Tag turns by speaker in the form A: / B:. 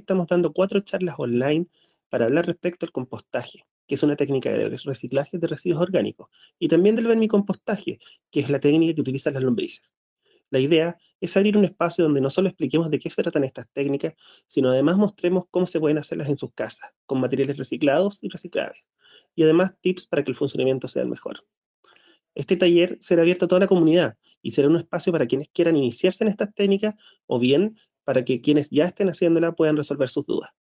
A: estamos dando 4 charlas online para hablar respecto al compostaje, que es una técnica de reciclaje de residuos orgánicos, y también del vermicompostaje, que es la técnica que utilizan las lombrices. La idea es abrir un espacio donde no solo expliquemos de qué se tratan estas técnicas, sino además mostremos cómo se pueden hacerlas en sus casas, con materiales reciclados y reciclables, y además tips para que el funcionamiento sea el mejor. Este taller será abierto a toda la comunidad y será un espacio para quienes quieran iniciarse en estas técnicas o bien para que quienes ya estén haciéndola puedan resolver sus dudas.